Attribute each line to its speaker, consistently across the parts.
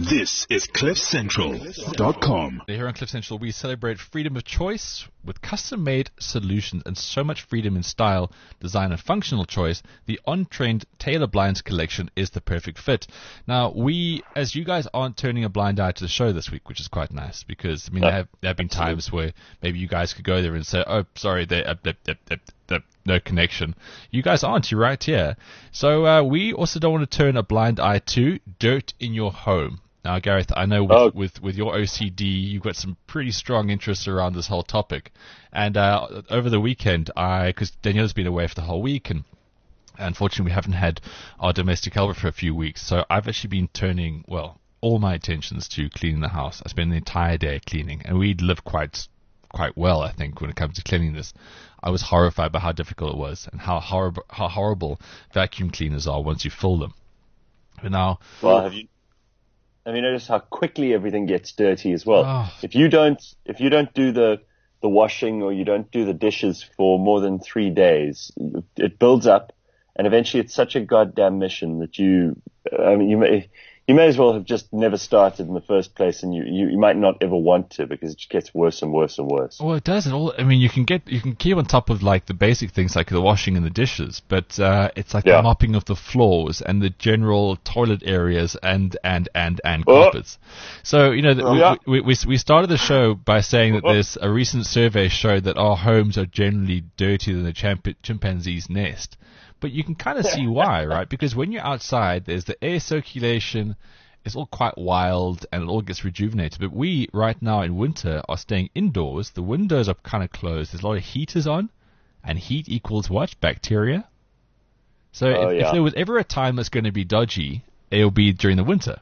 Speaker 1: This is CliffCentral.com.
Speaker 2: Here on Cliff Central, we celebrate freedom of choice with custom-made solutions and so much freedom in style, design, and functional choice. The On-Trend Taylor Blinds collection is the perfect fit. Now, as you guys aren't turning a blind eye to the show this week, which is quite nice, because there have been times where maybe you guys could go there and say, "Oh, sorry, no connection." You guys aren't. You're right here. So we also don't want to turn a blind eye to dirt in your home. Now, Gareth, I know with your OCD, you've got some pretty strong interests around this whole topic. And over the weekend, because Danielle's been away for the whole week, and unfortunately we haven't had our domestic helper for a few weeks, so I've actually been turning, all my attentions to cleaning the house. I spent the entire day cleaning, and we live quite well, I think, when it comes to cleanliness. I was horrified by how difficult it was and how horrible vacuum cleaners are once you fill them. But now,
Speaker 3: have you noticed how quickly everything gets dirty as well?
Speaker 2: Oh.
Speaker 3: If you don't do the washing, or you don't do the dishes for more than 3 days, it builds up, and eventually it's such a goddamn mission that you may as well have just never started in the first place, and you might not ever want to, because it just gets worse and worse and worse.
Speaker 2: Well, it does. You can keep on top of like the basic things like the washing and the dishes, but it's like the mopping of the floors and the general toilet areas and carpets. So we started the show by saying that there's a recent survey showed that our homes are generally dirtier than the chimpanzee's nest. But you can kind of see why, right? Because when you're outside, there's the air circulation. It's all quite wild, and it all gets rejuvenated. But we, right now in winter, are staying indoors. The windows are kind of closed. There's a lot of heaters on, and heat equals what? Bacteria. So if there was ever a time that's going to be dodgy, it'll be during the winter.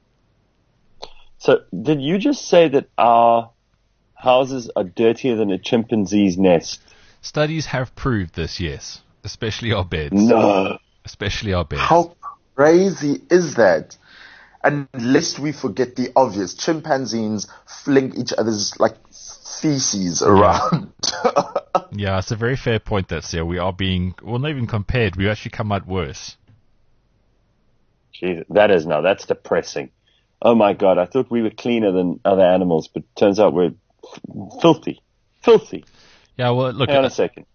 Speaker 3: So did you just say that our houses are dirtier than a chimpanzee's nest?
Speaker 2: Studies have proved this, yes. Especially our beds.
Speaker 3: No.
Speaker 2: Especially our beds.
Speaker 4: How crazy is that? And lest we forget the obvious, chimpanzees fling each other's feces around.
Speaker 2: Yeah, it's a very fair point that's there. We are being, not even compared. We actually come out worse.
Speaker 3: Jeez, that's depressing. Oh my God, I thought we were cleaner than other animals, but turns out we're filthy. Filthy.
Speaker 2: Yeah, well, look.
Speaker 3: Hang on a second.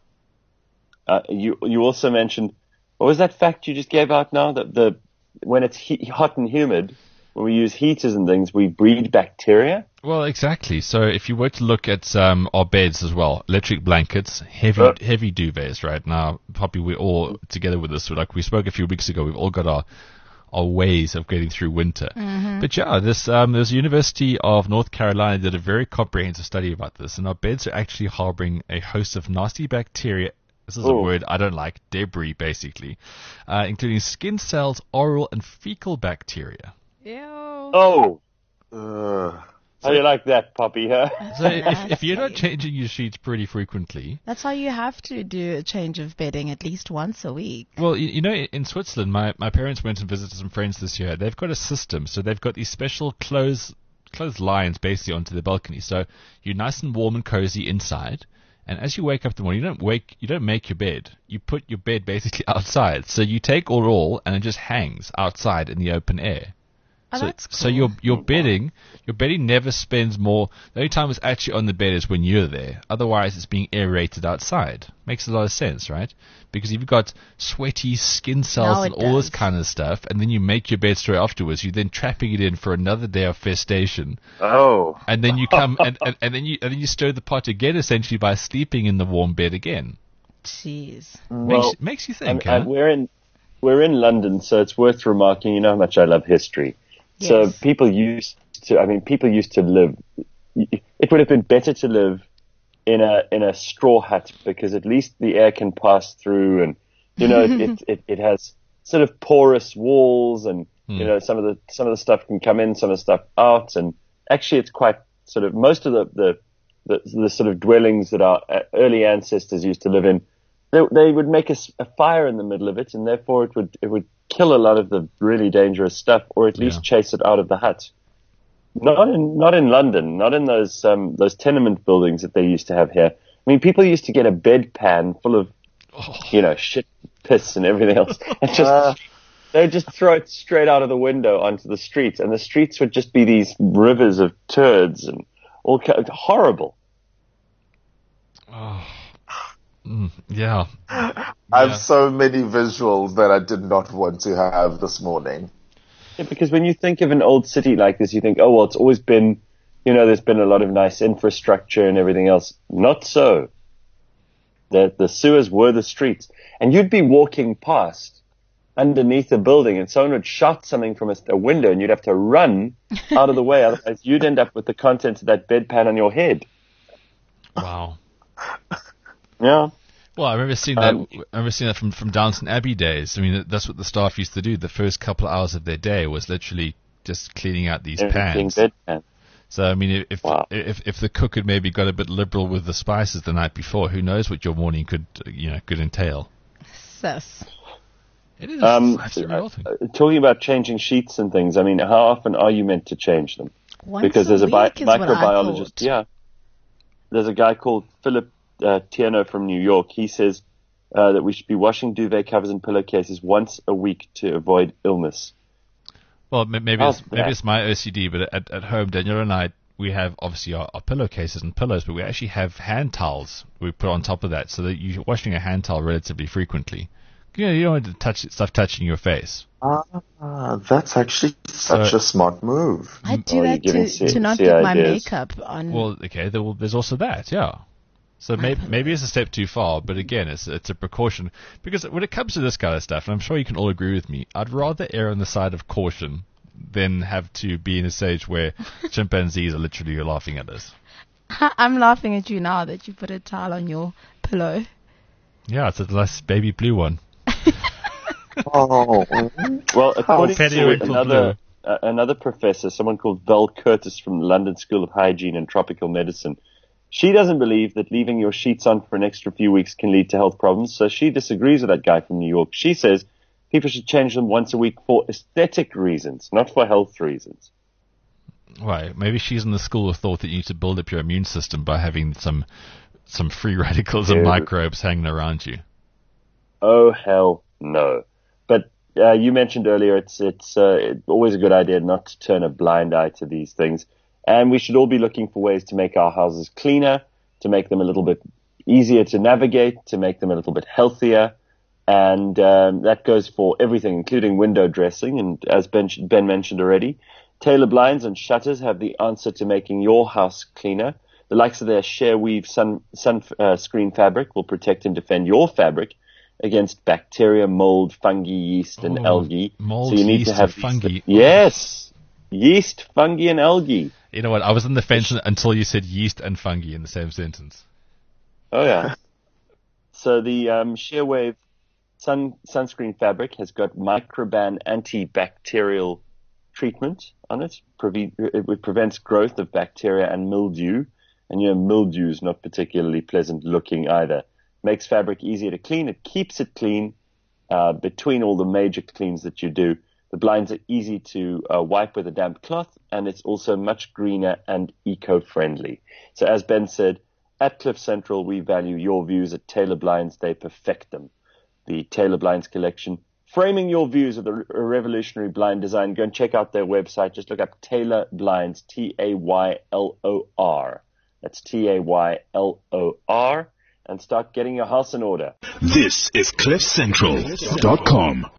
Speaker 3: You also mentioned, what was that fact you just gave out now? That when it's hot and humid, when we use heaters and things, we breed bacteria?
Speaker 2: Well, exactly. So if you were to look at our beds as well, electric blankets, heavy duvets right now, probably we're all together with this. Like we spoke a few weeks ago, we've all got our ways of getting through winter. Mm-hmm. But yeah, there's University of North Carolina did a very comprehensive study about this, and our beds are actually harboring a host of nasty bacteria. This is a word I don't like. Debris, basically, including skin cells, oral, and fecal bacteria.
Speaker 5: Ew.
Speaker 3: Oh. How do you like that, Poppy? Huh?
Speaker 2: So if you're not changing your sheets pretty frequently...
Speaker 5: That's why you have to do a change of bedding at least once a week.
Speaker 2: Well, in Switzerland, my parents went and visited some friends this year. They've got a system. So they've got these special closed lines basically onto the balcony. So you're nice and warm and cozy inside. And as you wake up in the morning, you don't make your bed. You put your bed basically outside. So you take all, and it just hangs outside in the open air.
Speaker 5: Oh, that's cool.
Speaker 2: So your bedding never spends more. The only time it's actually on the bed is when you're there. Otherwise, it's being aerated outside. Makes a lot of sense, right? Because if you've got sweaty skin cells and all this kind of stuff, and then you make your bed straight afterwards, you're then trapping it in for another day of festation.
Speaker 3: Oh.
Speaker 2: And then you come and then you stir the pot again, essentially by sleeping in the warm bed again.
Speaker 5: Jeez.
Speaker 2: Makes you think. Huh?
Speaker 3: We're in London, so it's worth remarking. You know how much I love history.
Speaker 5: Yes.
Speaker 3: So people used to live. It would have been better to live in a straw hut, because at least the air can pass through, and it has sort of porous walls, and some of the stuff can come in, some of the stuff out, and actually it's quite sort of most of the sort of dwellings that our early ancestors used to live in. They would make a fire in the middle of it, and therefore it would kill a lot of the really dangerous stuff, or at least chase it out of the hut. Not in London, not in those tenement buildings that they used to have here. I mean, people used to get a bedpan full of, shit, piss, and everything else, and just They'd just throw it straight out of the window onto the streets, and the streets would just be these rivers of turds and all horrible.
Speaker 2: Oh. Yeah.
Speaker 4: I have so many visuals that I did not want to have this morning.
Speaker 3: Yeah, because when you think of an old city like this, you think, oh, well, it's always been, there's been a lot of nice infrastructure and everything else. Not so. The sewers were the streets. And you'd be walking past underneath a building and someone would shout something from a window and you'd have to run out of the way. Otherwise, you'd end up with the contents of that bedpan on your head.
Speaker 2: Wow.
Speaker 3: Yeah.
Speaker 2: Well, I remember seeing that from Downton Abbey days. I mean, that's what the staff used to do. The first couple of hours of their day was literally just cleaning out these pans. So, I mean, if the cook had maybe got a bit liberal with the spices the night before, who knows what your morning could entail.
Speaker 5: Sus.
Speaker 2: It is. That's a real thing.
Speaker 3: Talking about changing sheets and things, I mean, how often are you meant to change them?
Speaker 5: Because there's a
Speaker 3: microbiologist. Yeah. There's a guy called Philip Tierno from New York. He says that we should be washing duvet covers and pillowcases once a week to avoid illness.
Speaker 2: Well, maybe it's my OCD, but at home, Daniel and I, we have obviously our pillowcases and pillows, but we actually have hand towels we put on top of that, so that you're washing a hand towel relatively frequently. You don't want to touch stuff touching your face.
Speaker 4: That's actually such a smart move.
Speaker 5: I do that to not get my makeup on.
Speaker 2: Well, okay, there's also that, yeah. So maybe it's a step too far, but again, it's a precaution. Because when it comes to this kind of stuff, and I'm sure you can all agree with me, I'd rather err on the side of caution than have to be in a stage where chimpanzees are literally laughing at us.
Speaker 5: I'm laughing at you now that you put a towel on your pillow.
Speaker 3: Yeah,
Speaker 2: it's a nice baby blue one.
Speaker 3: Oh. Well, according to another professor, someone called Val Curtis from the London School of Hygiene and Tropical Medicine, she doesn't believe that leaving your sheets on for an extra few weeks can lead to health problems, so she disagrees with that guy from New York. She says people should change them once a week for aesthetic reasons, not for health reasons.
Speaker 2: Right. Maybe she's in the school of thought that you need to build up your immune system by having some free radicals and microbes hanging around you.
Speaker 3: Oh, hell no. But you mentioned earlier it's always a good idea not to turn a blind eye to these things. And we should all be looking for ways to make our houses cleaner, to make them a little bit easier to navigate, to make them a little bit healthier. And that goes for everything, including window dressing. And as Ben mentioned already, Taylor blinds and shutters have the answer to making your house cleaner. The likes of their Share Weave sunscreen fabric will protect and defend your fabric against bacteria, mold, fungi, yeast, and algae.
Speaker 2: Mold, so you need to have fungi.
Speaker 3: Yes, yeast, fungi, and algae.
Speaker 2: You know what? I was on the fence until you said yeast and fungi in the same sentence.
Speaker 3: Oh, yeah. So the Sheer Wave sunscreen fabric has got Microban antibacterial treatment on it. It prevents growth of bacteria and mildew. And mildew is not particularly pleasant looking either. Makes fabric easier to clean. It keeps it clean between all the major cleans that you do. The blinds are easy to wipe with a damp cloth, and it's also much greener and eco-friendly. So as Ben said, at Cliff Central, we value your views. At Taylor Blinds, they perfect them. The Taylor Blinds collection, framing your views of the revolutionary blind design. Go and check out their website. Just look up Taylor Blinds, Taylor. That's Taylor, and start getting your house in order.
Speaker 1: This is CliffCentral.com.